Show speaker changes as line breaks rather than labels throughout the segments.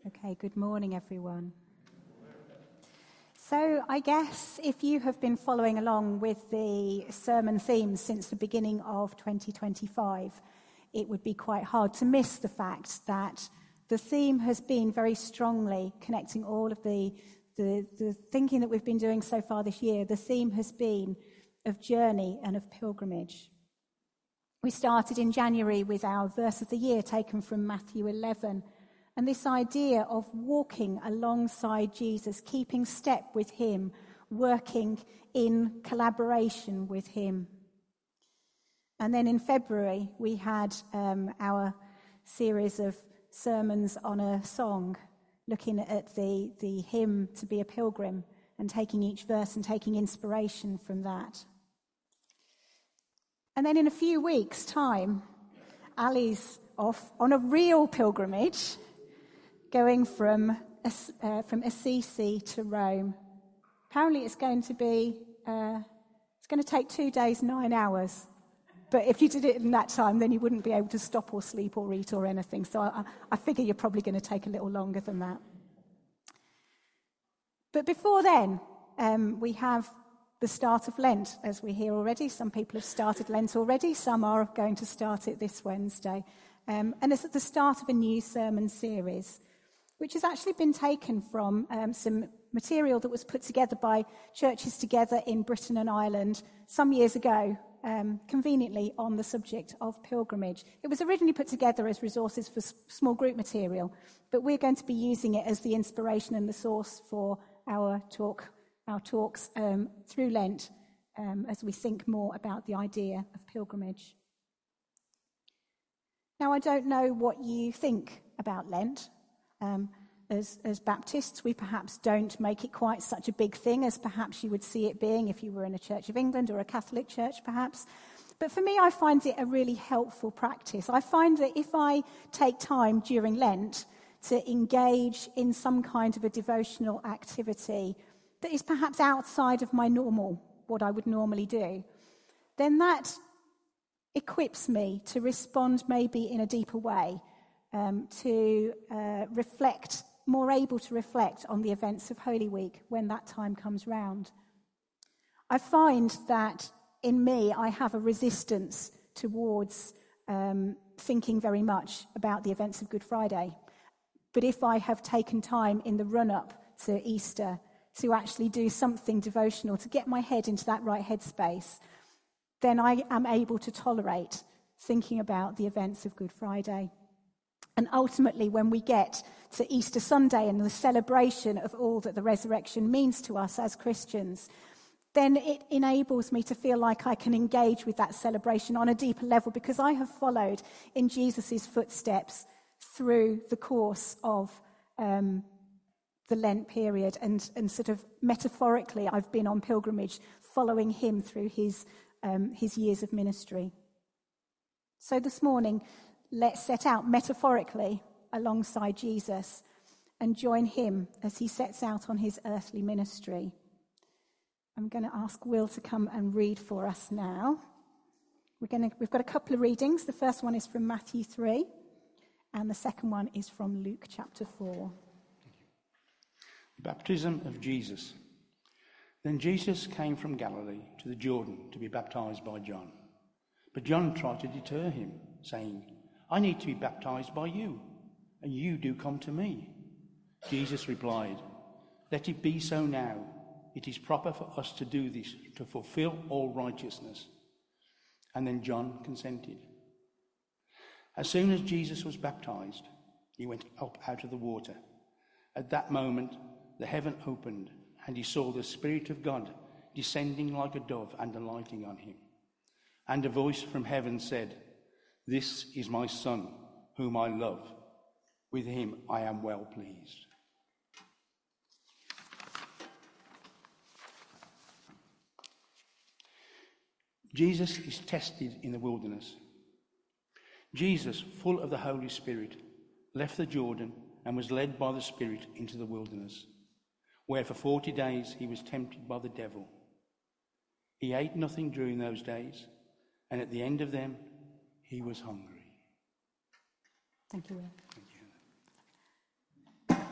Okay, good morning, everyone. So I guess if you have been following along with the sermon themes since the beginning of 2025, it would be quite hard to miss the fact that the theme has been very strongly connecting all of the thinking that we've been doing so far this year. The theme has been of journey and of pilgrimage. We started in January with our verse of the year taken from Matthew 11, and this idea of walking alongside Jesus, keeping step with him, working in collaboration with him. And then in February, we had our series of sermons on a song, looking at the hymn To Be a Pilgrim and taking each verse and taking inspiration from that. And then in a few weeks' time, Ali's off on a real pilgrimage, going from Assisi to Rome. Apparently it's going to take 2 days, 9 hours. But if you did it in that time, then you wouldn't be able to stop or sleep or eat or anything. So I figure you're probably going to take a little longer than that. But before then, we have the start of Lent, as we hear already. Some people have started Lent already. Some are going to start it this Wednesday. And it's at the start of a new sermon series, which has actually been taken from some material that was put together by churches together in Britain and Ireland some years ago, conveniently on the subject of pilgrimage. It was originally put together as resources for small group material, but we're going to be using it as the inspiration and the source for our talks through Lent as we think more about the idea of pilgrimage. Now, I don't know what you think about Lent. As Baptists, we perhaps don't make it quite such a big thing as perhaps you would see it being if you were in a Church of England or a Catholic church, perhaps. But for me, I find it a really helpful practice. I find that if I take time during Lent to engage in some kind of a devotional activity that is perhaps outside of what I would normally do, then that equips me to respond maybe in a deeper way, to reflect, more able to reflect on the events of Holy Week when that time comes round. I find that in me I have a resistance towards thinking very much about the events of Good Friday. But if I have taken time in the run-up to Easter to actually do something devotional, to get my head into that right headspace, then I am able to tolerate thinking about the events of Good Friday. And ultimately, when we get to Easter Sunday and the celebration of all that the resurrection means to us as Christians, then it enables me to feel like I can engage with that celebration on a deeper level because I have followed in Jesus' footsteps through the course of the Lent period and sort of metaphorically I've been on pilgrimage following him through his years of ministry. So this morning, let's set out metaphorically alongside Jesus and join him as he sets out on his earthly ministry. I'm going to ask Will to come and read for us now. We've got a couple of readings. The first one is from Matthew 3, and the second one is from Luke chapter 4.
The baptism of Jesus. Then Jesus came from Galilee to the Jordan to be baptized by John. But John tried to deter him, saying, "I need to be baptized by you, and you do come to me." Jesus replied, "Let it be so now. It is proper for us to do this, to fulfill all righteousness." And then John consented. As soon as Jesus was baptized, he went up out of the water. At that moment, the heaven opened, and he saw the Spirit of God descending like a dove and alighting on him. And a voice from heaven said, "This is my Son, whom I love. With him I am well pleased." Jesus is tested in the wilderness. Jesus, full of the Holy Spirit, left the Jordan and was led by the Spirit into the wilderness, where for 40 days he was tempted by the devil. He ate nothing during those days, and at the end of them, he was hungry.
Thank you, Will.
Thank you.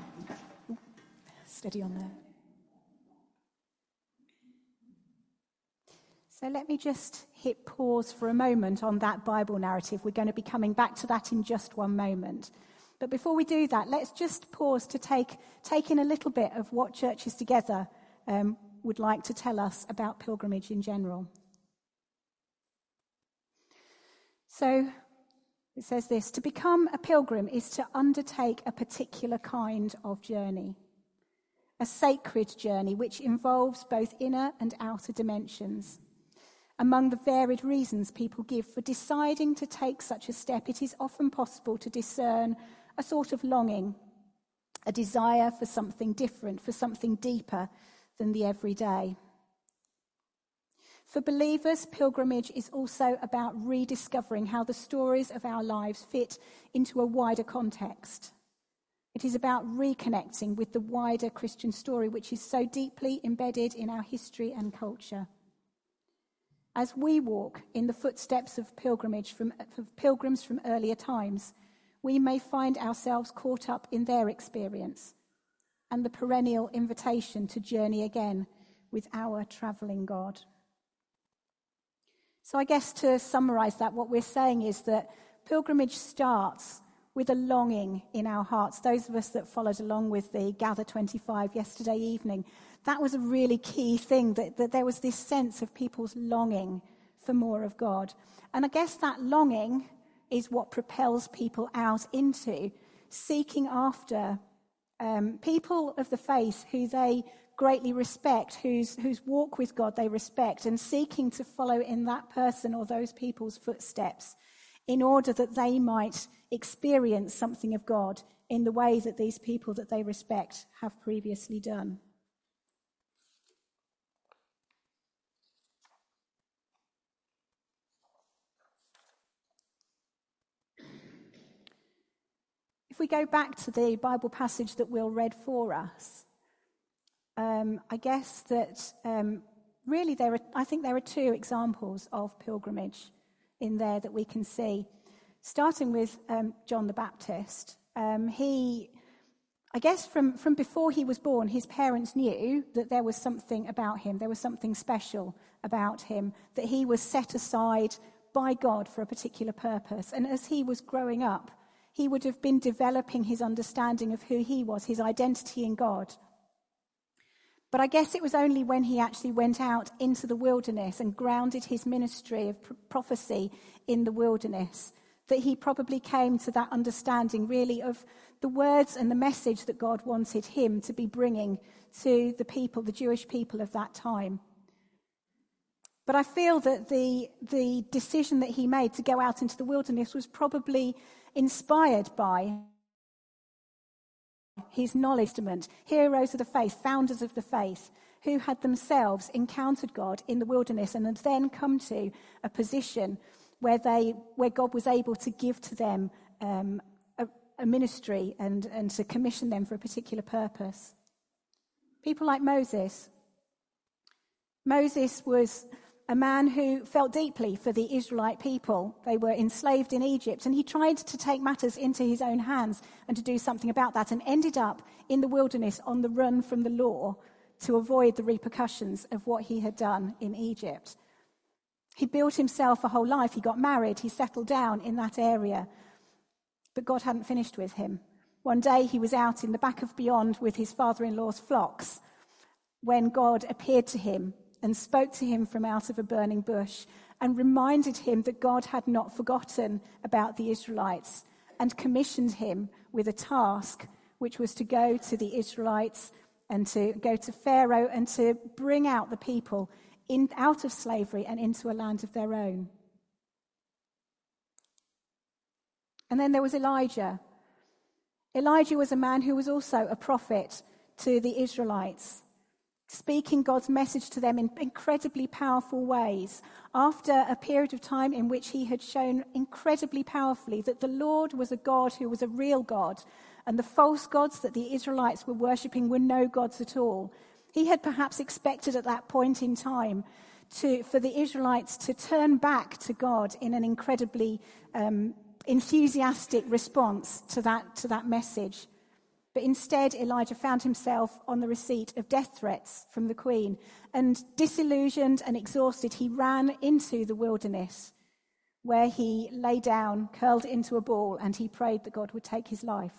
Steady on there. So let me just hit pause for a moment on that Bible narrative. We're going to be coming back to that in just one moment. But before we do that, let's just pause to take in a little bit of what Churches Together would like to tell us about pilgrimage in general. So it says this: to become a pilgrim is to undertake a particular kind of journey, a sacred journey which involves both inner and outer dimensions. Among the varied reasons people give for deciding to take such a step, it is often possible to discern a sort of longing, a desire for something different, for something deeper than the everyday. For believers, pilgrimage is also about rediscovering how the stories of our lives fit into a wider context. It is about reconnecting with the wider Christian story, which is so deeply embedded in our history and culture. As we walk in the footsteps of pilgrims from earlier times, we may find ourselves caught up in their experience and the perennial invitation to journey again with our travelling God. So I guess to summarise that, what we're saying is that pilgrimage starts with a longing in our hearts. Those of us that followed along with the Gather 25 yesterday evening, that was a really key thing, that there was this sense of people's longing for more of God. And I guess that longing is what propels people out into seeking after people of the faith who they greatly respect, whose walk with God they respect, and seeking to follow in that person or those people's footsteps in order that they might experience something of God in the way that these people that they respect have previously done. If we go back to the Bible passage that Will read for us, I guess that really I think there are two examples of pilgrimage in there that we can see. Starting with John the Baptist, I guess from before he was born, his parents knew that there was something about him, there was something special about him, that he was set aside by God for a particular purpose. And as he was growing up, he would have been developing his understanding of who he was, his identity in God. But I guess it was only when he actually went out into the wilderness and grounded his ministry of prophecy in the wilderness that he probably came to that understanding really of the words and the message that God wanted him to be bringing to the people, the Jewish people of that time. But I feel that the decision that he made to go out into the wilderness was probably inspired by his knowledge, heroes of the faith, founders of the faith, who had themselves encountered God in the wilderness and had then come to a position where God was able to give to them a ministry and to commission them for a particular purpose. People like Moses. Moses was a man who felt deeply for the Israelite people. They were enslaved in Egypt, and he tried to take matters into his own hands and to do something about that, and ended up in the wilderness on the run from the law to avoid the repercussions of what he had done in Egypt. He built himself a whole life. He got married. He settled down in that area. But God hadn't finished with him. One day he was out in the back of beyond with his father-in-law's flocks when God appeared to him and spoke to him from out of a burning bush and reminded him that God had not forgotten about the Israelites and commissioned him with a task, which was to go to the Israelites and to go to Pharaoh and to bring out the people out of slavery and into a land of their own. And then there was Elijah. Elijah was a man who was also a prophet to the Israelites, speaking God's message to them in incredibly powerful ways, after a period of time in which he had shown incredibly powerfully that the Lord was a God who was a real God, and the false gods that the Israelites were worshipping were no gods at all. He had perhaps expected at that point in time for the Israelites to turn back to God in an incredibly enthusiastic response to that message. But instead, Elijah found himself on the receipt of death threats from the queen. And disillusioned and exhausted, he ran into the wilderness, where he lay down, curled into a ball, and he prayed that God would take his life.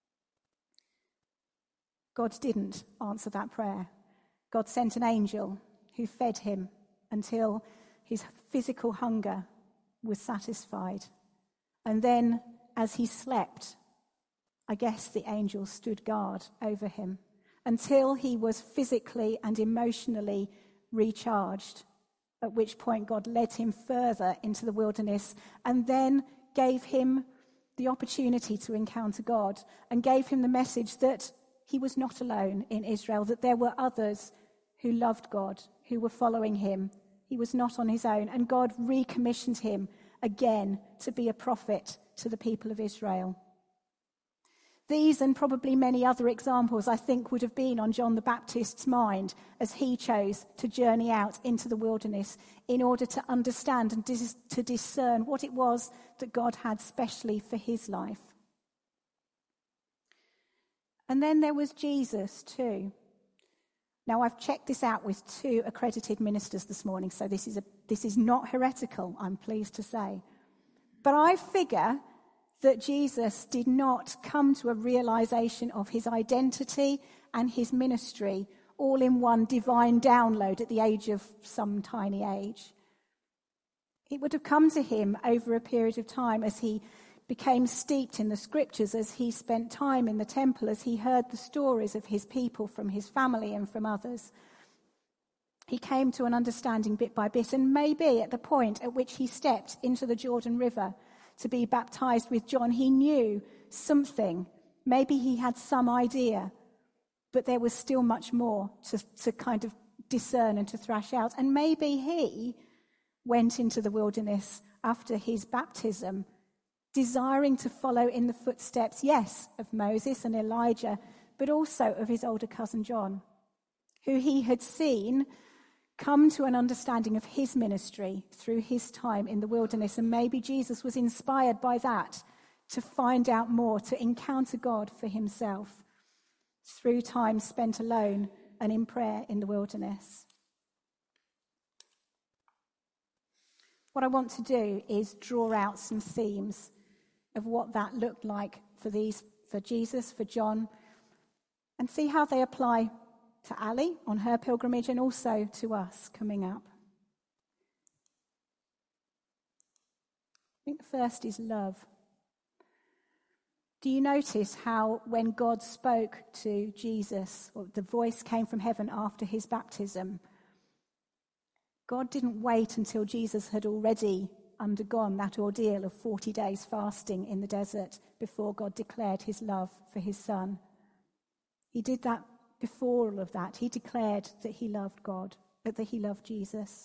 God didn't answer that prayer. God sent an angel who fed him until his physical hunger was satisfied. And then, as he slept, I guess the angel stood guard over him until he was physically and emotionally recharged, at which point God led him further into the wilderness and then gave him the opportunity to encounter God and gave him the message that he was not alone in Israel, that there were others who loved God, who were following him. He was not on his own, and God recommissioned him again to be a prophet to the people of Israel. These and probably many other examples, I think, would have been on John the Baptist's mind as he chose to journey out into the wilderness in order to understand and to discern what it was that God had specially for his life. And then there was Jesus too. Now, I've checked this out with 2 accredited ministers this morning, so this is not heretical, I'm pleased to say. But I figure that Jesus did not come to a realization of his identity and his ministry all in one divine download at the age of some tiny age. It would have come to him over a period of time as he became steeped in the scriptures, as he spent time in the temple, as he heard the stories of his people from his family and from others. He came to an understanding bit by bit, and maybe at the point at which he stepped into the Jordan River to be baptized with John, he knew something. Maybe he had some idea, but there was still much more to kind of discern and to thrash out. And maybe he went into the wilderness after his baptism, desiring to follow in the footsteps, yes, of Moses and Elijah, but also of his older cousin John, who he had seen come to an understanding of his ministry through his time in the wilderness. And maybe Jesus was inspired by that to find out more, to encounter God for himself through time spent alone and in prayer in the wilderness. What I want to do is draw out some themes of what that looked like for Jesus, for John, and see how they apply to Ali on her pilgrimage and also to us coming up. I think the first is love. Do you notice how when God spoke to Jesus, or the voice came from heaven after his baptism, God didn't wait until Jesus had already undergone that ordeal of 40 days fasting in the desert before God declared his love for his son. He did that before all of that. He declared that he loved God, that he loved Jesus.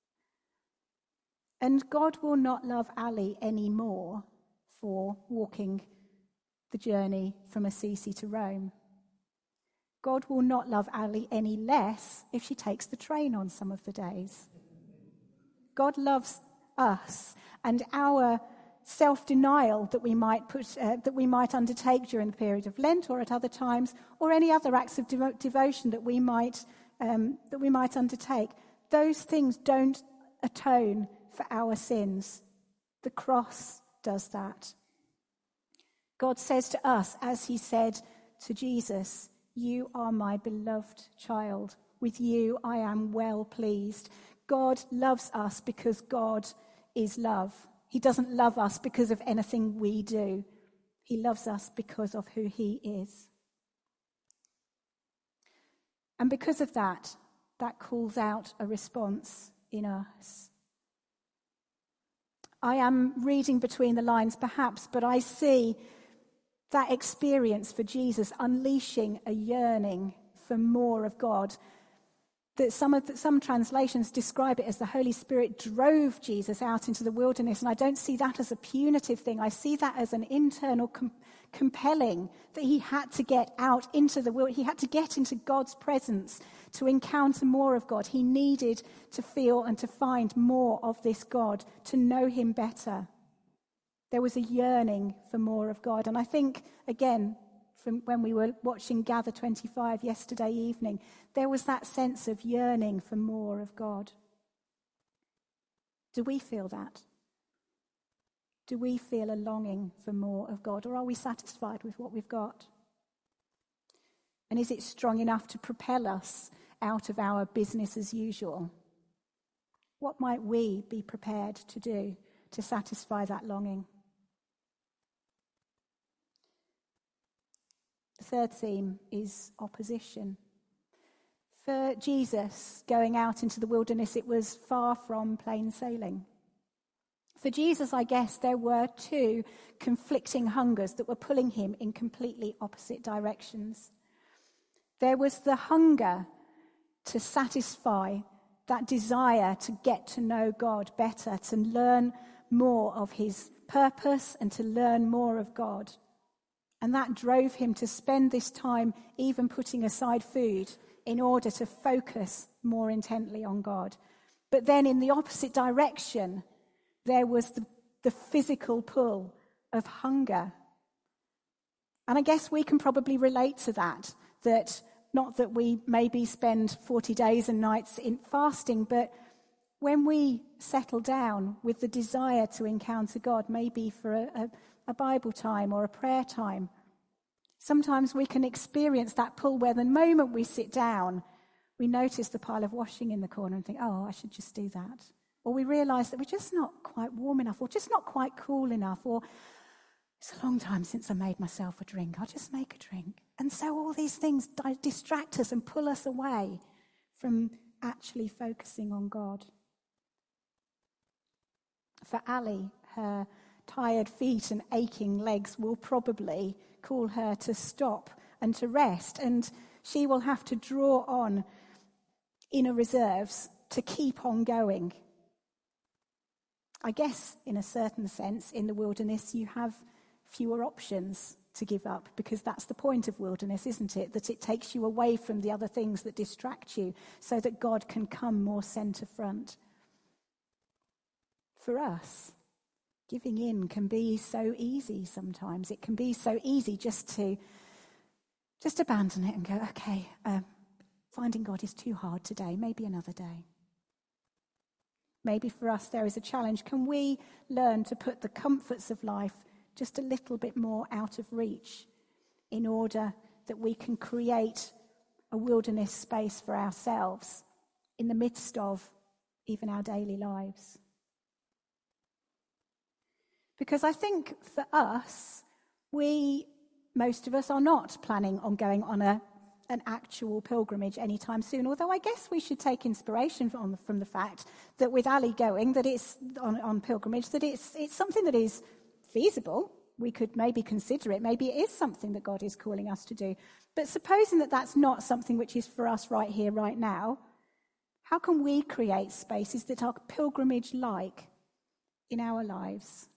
And God will not love Ali anymore for walking the journey from Assisi to Rome. God will not love Ali any less if she takes the train on some of the days. God loves us, and our self-denial that we might undertake during the period of Lent or at other times, or any other acts of devotion that we might undertake. Those things don't atone for our sins. The cross does that. God says to us, as he said to Jesus, "You are my beloved child. With you I am well pleased." God loves us because God is love. He doesn't love us because of anything we do. He loves us because of who he is. And because of that, that calls out a response in us. I am reading between the lines perhaps, but I see that experience for Jesus unleashing a yearning for more of God. That some translations describe it as the Holy Spirit drove Jesus out into the wilderness, and I don't see that as a punitive thing. I see that as an internal compelling, that he had to get out into the wilderness. He had to get into God's presence to encounter more of God. He needed to feel and to find more of this God, to know him better. There was a yearning for more of God, and I think, again, from when we were watching Gather 25 yesterday evening. There was that sense of yearning for more of God. Do we feel that? Do we feel a longing for more of God, or are we satisfied with what we've got? And is it strong enough to propel us out of our business as usual? What might we be prepared to do to satisfy that longing? The third theme is opposition. For Jesus, going out into the wilderness, it was far from plain sailing. For Jesus, I guess, there were two conflicting hungers that were pulling him in completely opposite directions. There was the hunger to satisfy that desire to get to know God better, to learn more of his purpose and to learn more of God. And that drove him to spend this time even putting aside food in order to focus more intently on God. But then in the opposite direction, there was the physical pull of hunger. And I guess we can probably relate to that not that we maybe spend 40 days and nights in fasting, but when we settle down with the desire to encounter God, maybe for a Bible time or a prayer time, sometimes we can experience that pull where the moment we sit down, we notice the pile of washing in the corner and think, oh, I should just do that. Or we realise that we're just not quite warm enough, or just not quite cool enough, or it's a long time since I made myself a drink. I'll just make a drink. And so all these things distract us and pull us away from actually focusing on God. For Ali, her tired feet and aching legs will probably call her to stop and to rest, and she will have to draw on inner reserves to keep on going. I guess, in a certain sense, in the wilderness, you have fewer options to give up, because that's the point of wilderness, isn't it? That it takes you away from the other things that distract you so that God can come more centre front. For us, giving in can be so easy sometimes. It can be so easy just to abandon it and go, okay, finding God is too hard today, maybe another day. Maybe for us there is a challenge. Can we learn to put the comforts of life just a little bit more out of reach in order that we can create a wilderness space for ourselves in the midst of even our daily lives? Because I think for us, most of us are not planning on going on an actual pilgrimage anytime soon, although I guess we should take inspiration from the fact that with Ali going, that it's on pilgrimage, that it's something that is feasible. We could maybe consider it. Maybe it is something that God is calling us to do. But supposing that that's not something which is for us right here, right now, how can we create spaces that are pilgrimage-like in our lives?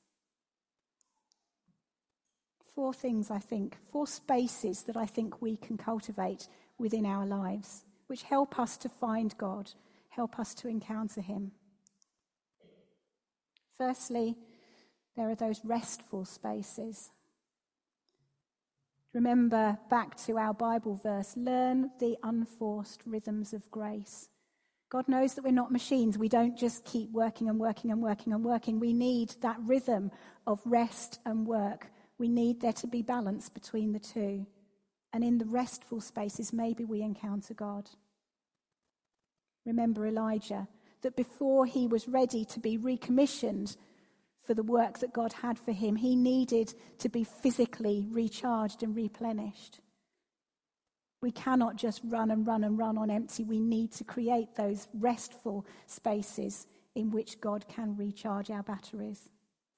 4 things, I think, 4 spaces that I think we can cultivate within our lives, which help us to find God, help us to encounter him. Firstly, there are those restful spaces. Remember back to our Bible verse, learn the unforced rhythms of grace. God knows that we're not machines. We don't just keep working and working and working and working. We need that rhythm of rest and work. We need there to be balance between the two. And in the restful spaces, maybe we encounter God. Remember Elijah, that before he was ready to be recommissioned for the work that God had for him, he needed to be physically recharged and replenished. We cannot just run and run and run on empty. We need to create those restful spaces in which God can recharge our batteries.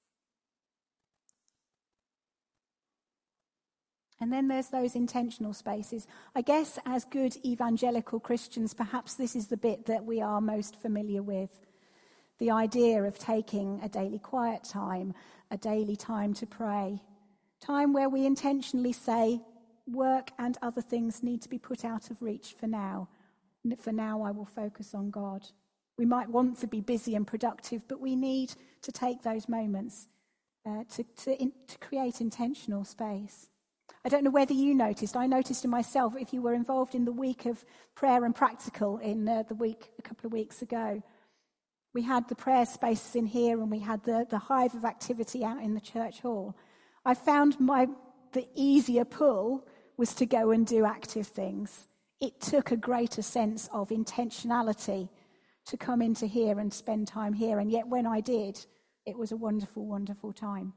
And then there's those intentional spaces. I guess as good evangelical Christians, perhaps this is the bit that we are most familiar with. The idea of taking a daily quiet time, a daily time to pray, time where we intentionally say, work and other things need to be put out of reach for now. For now, I will focus on God. We might want to be busy and productive, but we need to take those moments to create intentional space. I don't know whether you noticed. I noticed in myself, if you were involved in the week of prayer and practical in the week a couple of weeks ago, we had the prayer spaces in here and we had the hive of activity out in the church hall. I found the easier pull was to go and do active things. It took a greater sense of intentionality to come into here and spend time here. And yet when I did, it was a wonderful, wonderful time.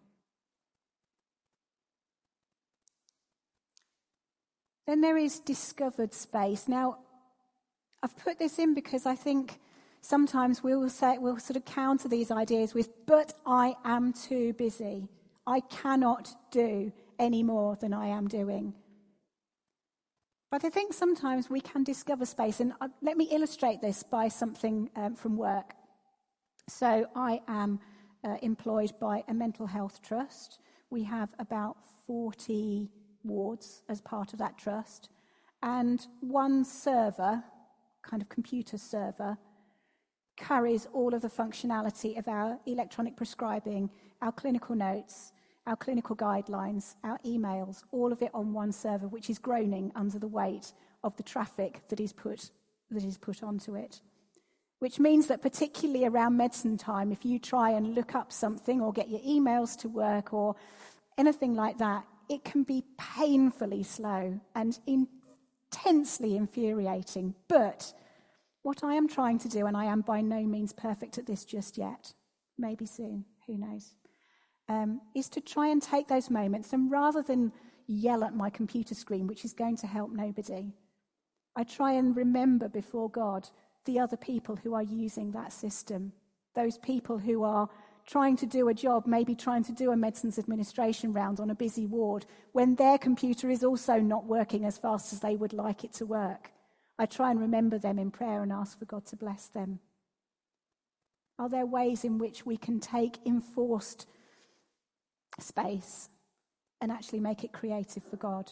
Then there is discovered space. Now, I've put this in because I think sometimes we'll sort of counter these ideas with, but I am too busy. I cannot do any more than I am doing. But I think sometimes we can discover space. And let me illustrate this by something from work. So I am employed by a mental health trust. We have about 40 wards as part of that trust. And one server, kind of computer server, carries all of the functionality of our electronic prescribing, our clinical notes, our clinical guidelines, our emails, all of it on one server, which is groaning under the weight of the traffic that is put onto it. Which means that particularly around medicine time, if you try and look up something or get your emails to work or anything like that, it can be painfully slow and intensely infuriating. But what I am trying to do, and I am by no means perfect at this just yet, maybe soon, who knows, is to try and take those moments and rather than yell at my computer screen, which is going to help nobody, I try and remember before God the other people who are using that system, those people who are trying to do a job, maybe trying to do a medicines administration round on a busy ward, when their computer is also not working as fast as they would like it to work. I try and remember them in prayer and ask for God to bless them. Are there ways in which we can take enforced space and actually make it creative for God?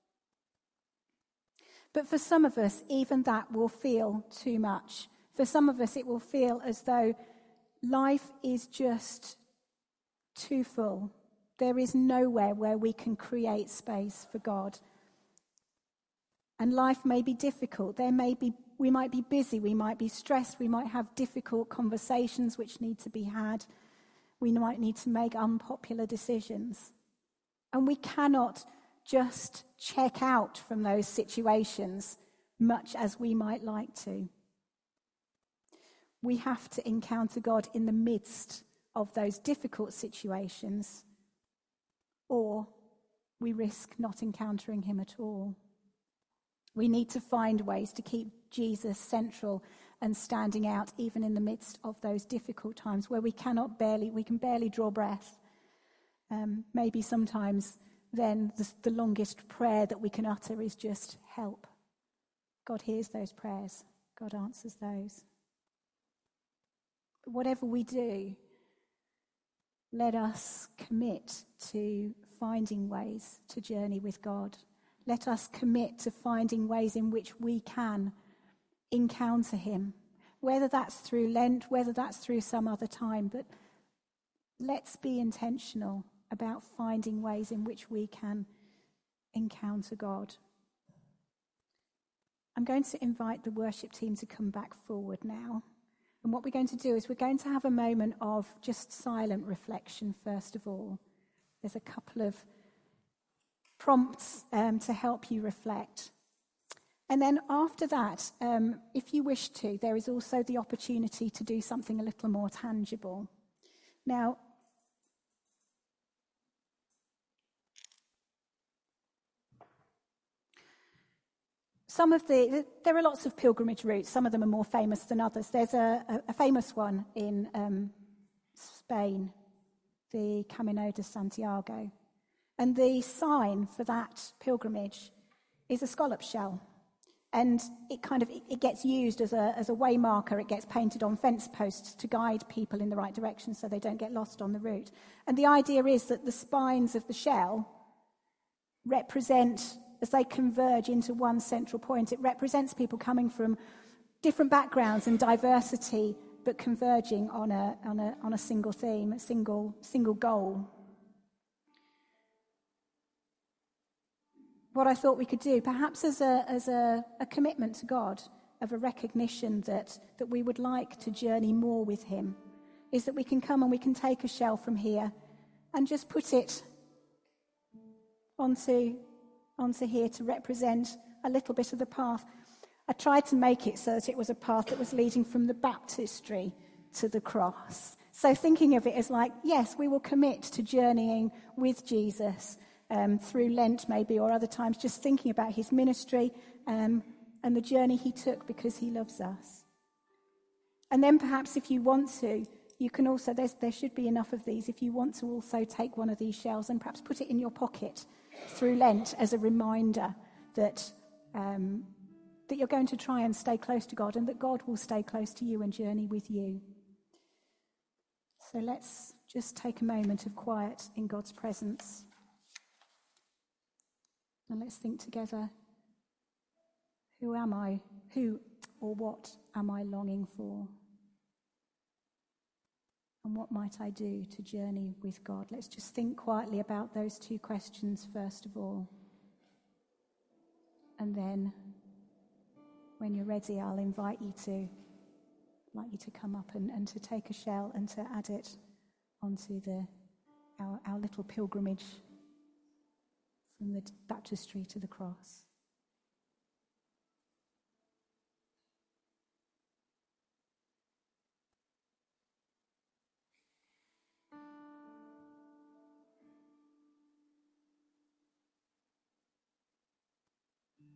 But for some of us, even that will feel too much. For some of us, it will feel as though life is just too full. There is nowhere where we can create space for God. And life may be difficult. We might be busy, we might be stressed, we might have difficult conversations which need to be had. We might need to make unpopular decisions. And we cannot just check out from those situations much as we might like to. We have to encounter God in the midst of those difficult situations, or we risk not encountering him at all. We need to find ways to keep Jesus central and standing out even in the midst of those difficult times where we can barely draw breath. Maybe sometimes then the longest prayer that we can utter is just help. God hears those prayers. God answers those. But whatever we do, let us commit to finding ways to journey with God. Let us commit to finding ways in which we can encounter him, whether that's through Lent, whether that's through some other time, but let's be intentional about finding ways in which we can encounter God. I'm going to invite the worship team to come back forward now. And what we're going to do is we're going to have a moment of just silent reflection first of all. There's a couple of prompts to help you reflect. And then after that, if you wish to, there is also the opportunity to do something a little more tangible. Now, there are lots of pilgrimage routes. Some of them are more famous than others. There's a famous one in Spain, the Camino de Santiago. And the sign for that pilgrimage is a scallop shell. And it gets used as a way marker. It gets painted on fence posts to guide people in the right direction so they don't get lost on the route. And the idea is that the spines of the shell represent, as they converge into one central point, it represents people coming from different backgrounds and diversity, but converging on a single theme, a single goal. what I thought we could do, perhaps as a commitment to God, of a recognition that we would like to journey more with him, is that we can come and we can take a shell from here and just put it onto here to represent a little bit of the path. I tried to make it so that it was a path that was leading from the baptistry to the cross. So thinking of it as like, yes, we will commit to journeying with Jesus through Lent maybe, or other times, just thinking about his ministry and the journey he took because he loves us. And then perhaps if you want to, you can also, there should be enough of these, if you want to also take one of these shells and perhaps put it in your pocket through Lent as a reminder that you're going to try and stay close to God, and that God will stay close to you and journey with you. So let's just take a moment of quiet in God's presence. And let's think together, who am I? Who or what am I longing for? And what might I do to journey with God? Let's just think quietly about those two questions first of all. And then, when you're ready, I'll invite you to come up and to take a shell and to add it onto our little pilgrimage from the baptistry to the cross.